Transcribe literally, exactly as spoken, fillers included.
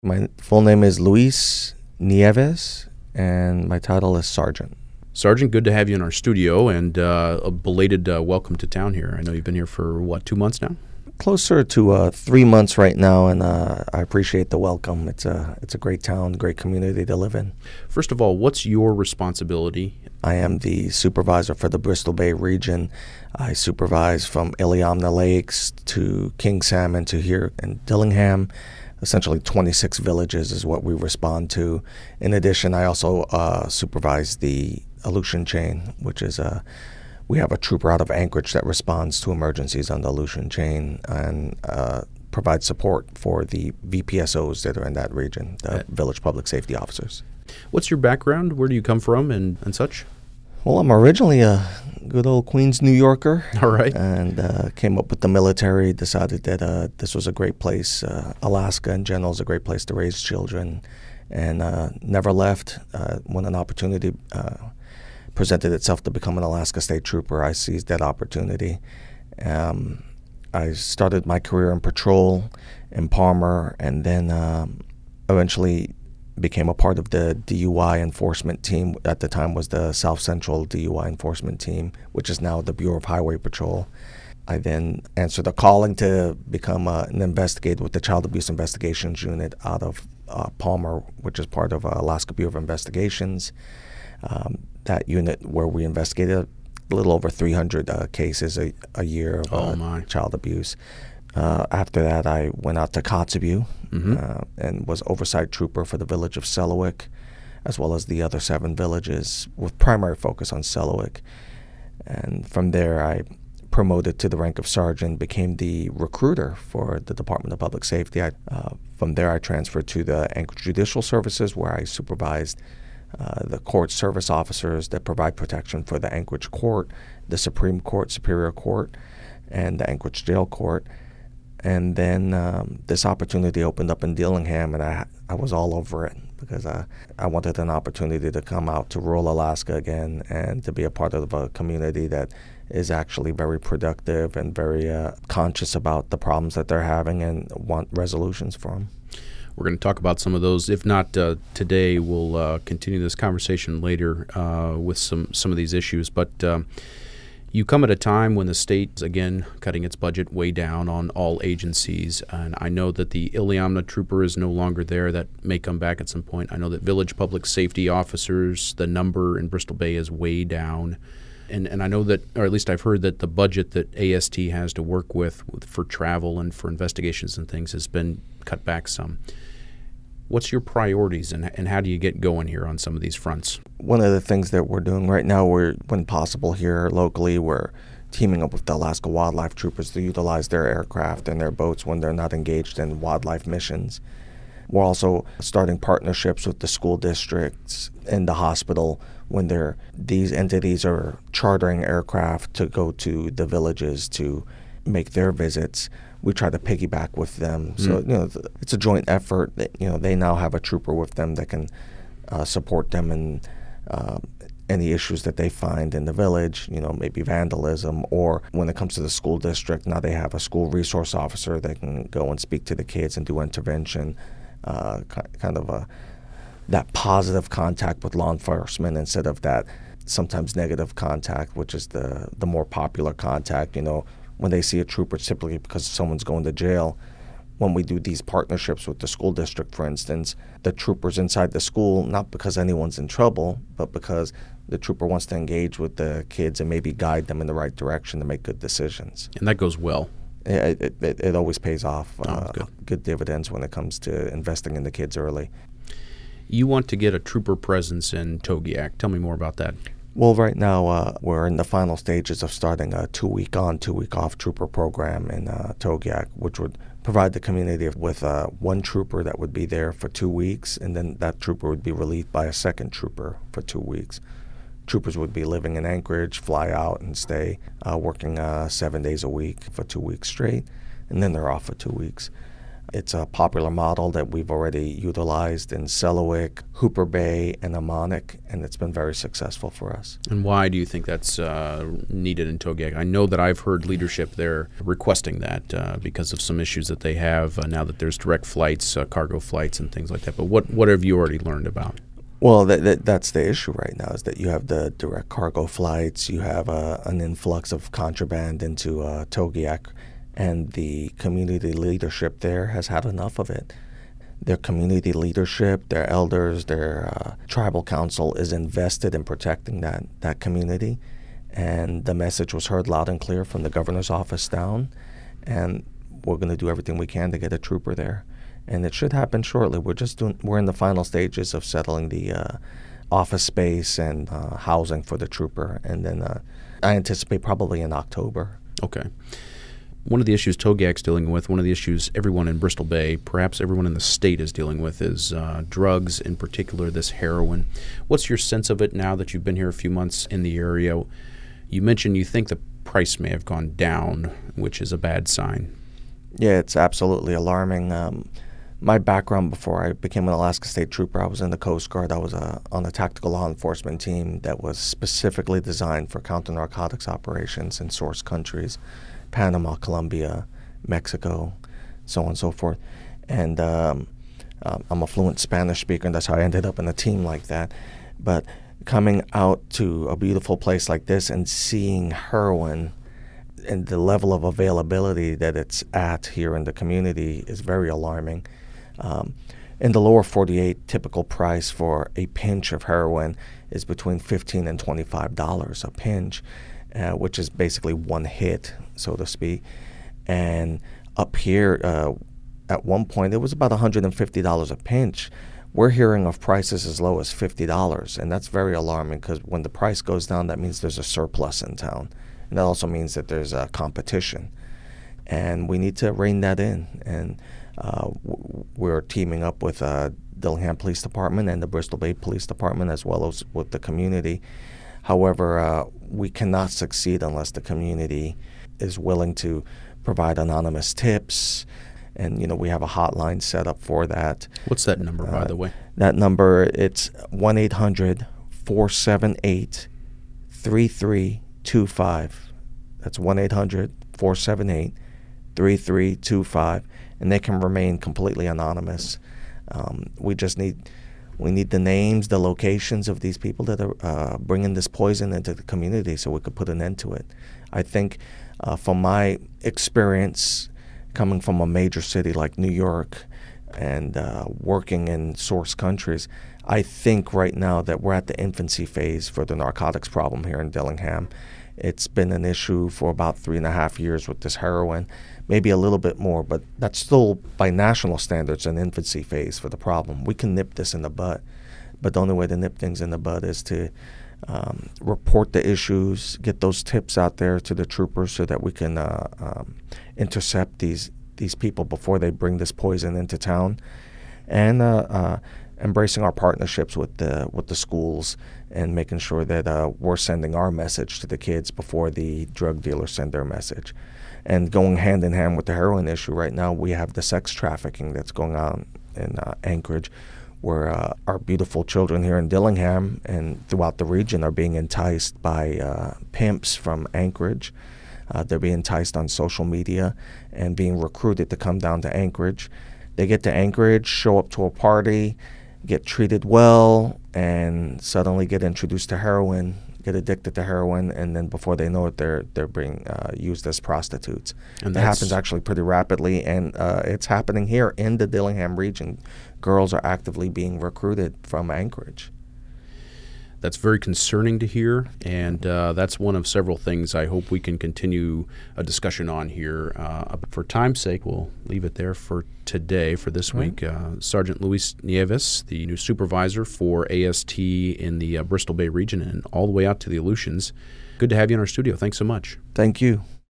My full name is Luis Nieves, and my title is Sergeant. Sergeant, good to have you in our studio, and uh, a belated uh, welcome to town here. I know you've been here for, what, two months now? Closer to uh, three months right now, and uh, I appreciate the welcome. It's a, it's a great town, great community to live in. First of all, what's your responsibility? I am the supervisor for the Bristol Bay region. I supervise from Iliamna Lakes to King Salmon to here in Dillingham. Essentially twenty-six villages is what we respond to. In addition, I also uh, supervise the Aleutian chain, which is a, we have a trooper out of Anchorage that responds to emergencies on the Aleutian chain and uh, provides support for the V P S Os that are in that region, the uh, Village Public Safety Officers. What's your background? Where do you come from and, and such? Well, I'm originally a good old Queens, New Yorker. All right. And uh, came up with the military, decided that uh, this was a great place. Uh, Alaska in general is a great place to raise children, and uh, never left. Uh, when an opportunity uh, presented itself to become an Alaska State Trooper, I seized that opportunity. Um, I started my career in patrol in Palmer, and then um, eventually became a part of the D U I enforcement team. At the time was the South Central D U I enforcement team, which is now the Bureau of Highway Patrol. I then answered a calling to become uh, an investigator with the Child Abuse Investigations Unit out of uh, Palmer, which is part of uh, Alaska Bureau of Investigations. Um, that unit where we investigated a little over three hundred uh, cases a, a year of oh, uh, my. child abuse. Uh, after that, I went out to Kotzebue mm-hmm. uh, and was oversight trooper for the village of Selawik, as well as the other seven villages, with primary focus on Selawik. And from there, I promoted to the rank of sergeant, became the recruiter for the Department of Public Safety. I, uh, from there, I transferred to the Anchorage Judicial Services, where I supervised uh, the court service officers that provide protection for the Anchorage Court, the Supreme Court, Superior Court, and the Anchorage Jail Court. And then um, this opportunity opened up in Dillingham, and I I was all over it because I, I wanted an opportunity to come out to rural Alaska again and to be a part of a community that is actually very productive and very uh, conscious about the problems that they're having and want resolutions for them. We're going to talk about some of those. If not uh, today, we'll uh, continue this conversation later uh, with some, some of these issues. But um, you come at a time when the state is, again, cutting its budget way down on all agencies. And I know that the Iliamna trooper is no longer there. That may come back at some point. I know that village public safety officers, the number in Bristol Bay is way down. And and I know that, or at least I've heard that the budget that A S T has to work with, with for travel and for investigations and things has been cut back some. What's your priorities, and, and how do you get going here on some of these fronts? One of the things that we're doing right now, we're, when possible here locally, we're teaming up with the Alaska Wildlife Troopers to utilize their aircraft and their boats when they're not engaged in wildlife missions. We're also starting partnerships with the school districts and the hospital when they're, these entities are chartering aircraft to go to the villages to make their visits. We try to piggyback with them. So, mm. you know, it's a joint effort. That, you know, they now have a trooper with them that can uh, support them in uh, any issues that they find in the village, you know, maybe vandalism, or when it comes to the school district, now they have a school resource officer that can go and speak to the kids and do intervention, uh, kind of a, that positive contact with law enforcement instead of that sometimes negative contact, which is the, the more popular contact, you know, when they see a trooper, typically because someone's going to jail. When we do these partnerships with the school district, for instance, the trooper's inside the school, not because anyone's in trouble, but because the trooper wants to engage with the kids and maybe guide them in the right direction to make good decisions. And that goes well. It, it, it, it always pays off oh, uh, good. good dividends when it comes to investing in the kids early. You want to get a trooper presence in Togiak. Tell me more about that. Well, right now uh, we're in the final stages of starting a two-week on, two-week off trooper program in uh, Togiak, which would provide the community with uh, one trooper that would be there for two weeks, and then that trooper would be relieved by a second trooper for two weeks. Troopers would be living in Anchorage, fly out and stay, uh, working uh, seven days a week for two weeks straight, and then they're off for two weeks. It's a popular model that we've already utilized in Selawik, Hooper Bay, and Amonik, and it's been very successful for us. And why do you think that's uh, needed in Togiak? I know that I've heard leadership there requesting that uh, because of some issues that they have uh, now that there's direct flights, uh, cargo flights, and things like that. But what, what have you already learned about? Well, that, that, that's the issue right now, is that you have the direct cargo flights, you have uh, an influx of contraband into uh, Togiak, and the community leadership there has had enough of it. Their community leadership, their elders, their uh, tribal council is invested in protecting that, that community, and the message was heard loud and clear from the governor's office down, and we're going to do everything we can to get a trooper there. And it should happen shortly. We're just doing, we're in the final stages of settling the uh, office space and uh, housing for the trooper, and then uh, I anticipate probably in October. Okay. One of the issues Togiak's dealing with, one of the issues everyone in Bristol Bay, perhaps everyone in the state is dealing with, is uh, drugs, in particular this heroin. What's your sense of it now that you've been here a few months in the area? You mentioned you think the price may have gone down, which is a bad sign. Yeah, it's absolutely alarming. Um, my background before I became an Alaska State Trooper, I was in the Coast Guard. I was uh, on a tactical law enforcement team that was specifically designed for counter-narcotics operations in source countries. Panama, Colombia, Mexico, so on and so forth. And um, um, I'm a fluent Spanish speaker, and that's how I ended up in a team like that. But coming out to a beautiful place like this and seeing heroin and the level of availability that it's at here in the community is very alarming. Um, in the lower forty-eight, typical price for a pinch of heroin is between fifteen dollars and twenty-five dollars a pinch. Uh, which is basically one hit, so to speak. And up here, uh, at one point, it was about one hundred fifty dollars a pinch. We're hearing of prices as low as fifty dollars, and that's very alarming because when the price goes down, that means there's a surplus in town. And that also means that there's a competition. And we need to rein that in. And uh, w- we're teaming up with uh, Dillingham Police Department and the Bristol Bay Police Department, as well as with the community. However, uh, we cannot succeed unless the community is willing to provide anonymous tips, and you know we have a hotline set up for that. What's that number, uh, by the way? That number, it's one eight hundred, four seven eight, three three two five. That's one eight hundred, four seven eight, three three two five, and they can remain completely anonymous. Um, we just need... We need the names, the locations of these people that are uh, bringing this poison into the community so we could put an end to it. I think uh, from my experience coming from a major city like New York and uh, working in source countries, I think right now that we're at the infancy phase for the narcotics problem here in Dillingham. It's been an issue for about three and a half years with this heroin, maybe a little bit more, but that's still, by national standards, an infancy phase for the problem. We can nip this in the bud, but the only way to nip things in the bud is to um, report the issues, get those tips out there to the troopers so that we can uh, um, intercept these these people before they bring this poison into town, and uh, uh, embracing our partnerships with the with the schools and making sure that uh, we're sending our message to the kids before the drug dealers send their message. And going hand in hand with the heroin issue right now, we have the sex trafficking that's going on in uh, Anchorage, where uh, our beautiful children here in Dillingham and throughout the region are being enticed by uh, pimps from Anchorage. Uh, they're being enticed on social media and being recruited to come down to Anchorage. They get to Anchorage, show up to a party, get treated well, and suddenly get introduced to heroin, get addicted to heroin, and then before they know it, they're they're being uh, used as prostitutes. And that happens actually pretty rapidly, and uh, it's happening here in the Dillingham region. Girls are actively being recruited from Anchorage. That's very concerning to hear, and uh, that's one of several things I hope we can continue a discussion on here. Uh, for time's sake, we'll leave it there for today, for this Right. week. Uh, Sergeant Luis Nieves, the new supervisor for A S T in the uh, Bristol Bay region and all the way out to the Aleutians. Good to have you in our studio. Thanks so much. Thank you.